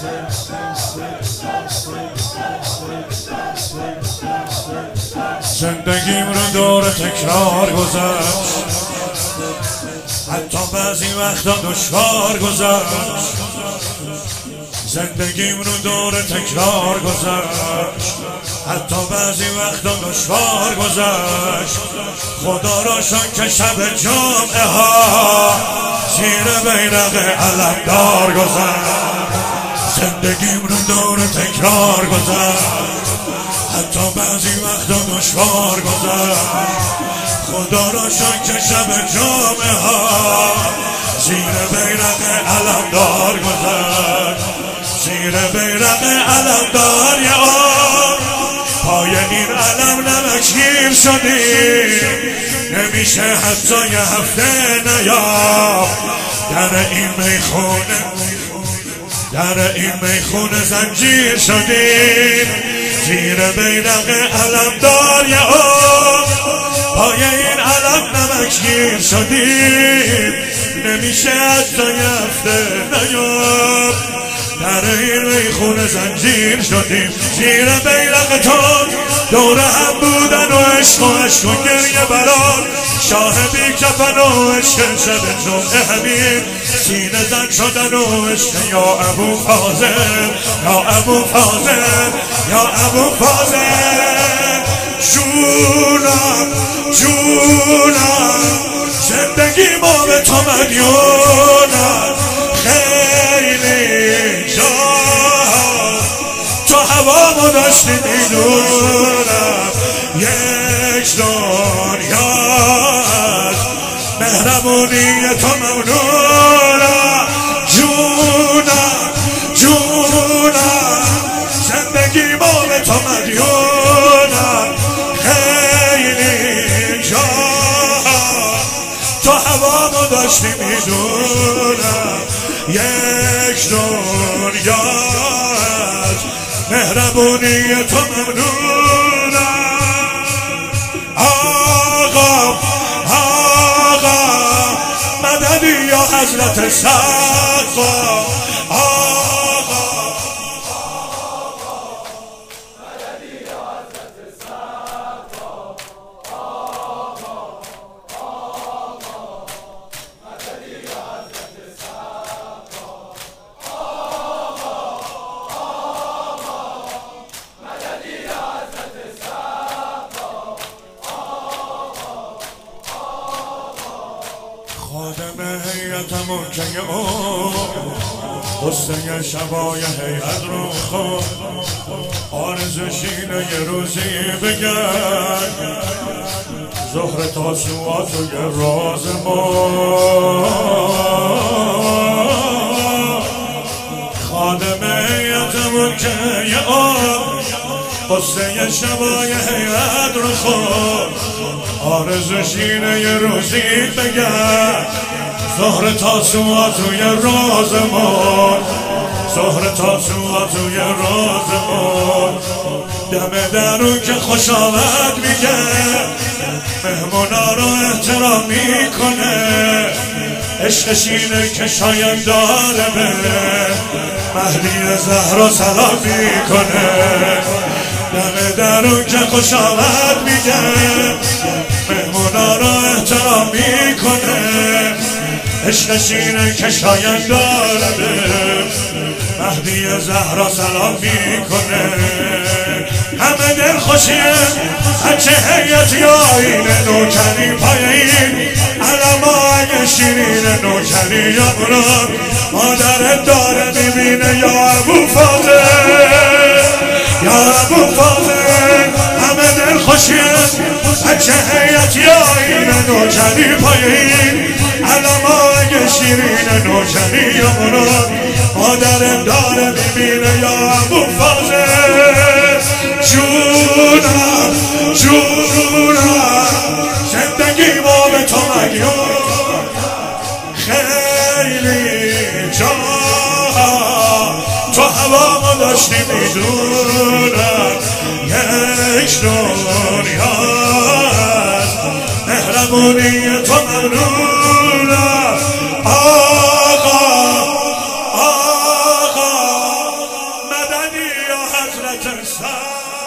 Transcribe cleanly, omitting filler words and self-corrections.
زندگیم رو دور تکرار گذشت، حتی بعضی وقتا دشوار گذشت. زندگیم رو دور تکرار گذشت، حتی بعضی وقتا دشوار گذشت. خدا را شکر که شب جمعه ها زیر بیرق علمدار گذشت. زندگیم رو دور تکرار گذشت، حتی بعضی وقتا دشوار گذشت. خدا را شکر که شب جمعه ها زیر بیرق علمدار گذشت. زیر بیرق علمدار پای این علم نمکگیر شدیم، نمیشه حتی یه هفته نیام در این میخونه زنجیر شدیم. زیر بیرق علمدار پای این علم نمکگیر شدیم، نمیشه حتی یه هفته نیام در این میخونه زنجیر شدیم. زیر بیرقتون دور هم بودن و عشق و گریه بران، شاه بی کفن و عشق شب جمعه همین سینه زن شدن و عشق یا ابو فاضل، یا ابو فاضل، یا ابو فاضل. جونم جونم زندگی ما به تو مدیونم، خیلی تو هوامو داشتی میدونم. یک دنیا از مهربونی تو ممنونم. جونم جونم زندگی ما به تو مدیونم، خیلی جا تو هوامو داشتی میدونم. یک دنیا مهربونی تو ممنونم. آقا آقا مددی یا حضرت سقا، آقا مددی یا حضرت سقا، آقا مددی یا حضرت سقا، خادم هیئتمون که حسن شبای هیئت رو خود آرزوش اینه یه روزی بگن زهر تاسوعات و یه راز ما. خادم هیئتمون که حسن شبای هیئت رو خود آرزوش اینه یه روزی بگن زهر تاسوعات و یه راز ما. زهر تاسوعات و یه راز ما. دم درون که خوش آمد میگه مهمونا رو احترام میکنه، عشقش اینه که شاید داره به مهدی زهرا سلام میکنه. دم درون که خوش آمد میگه مهمونا رو احترام میکنه، عشقش اینه که شاید داره به مهدی زهرا سلام میکنه. همه دل خوشیه هرچه هیئت یا اینه نوکری پای این علما اگه شیرین نوکری یا برام مادرت داره میبینه یا ابو فاضل، یا ابو فاضل. همه دل خوشیه هرچه هیئت یا اینه نوکری پای این علما اگه شیرین نوکری یا برام مادرت داره میبینه یا ابو فاضل. جونم جونم زندگی ما به تو مدیون، خیلی جا تو هوامو داشتی میدونم. یک دنیا از مهربونی تو ممنونم. آقا آقا حضرت سر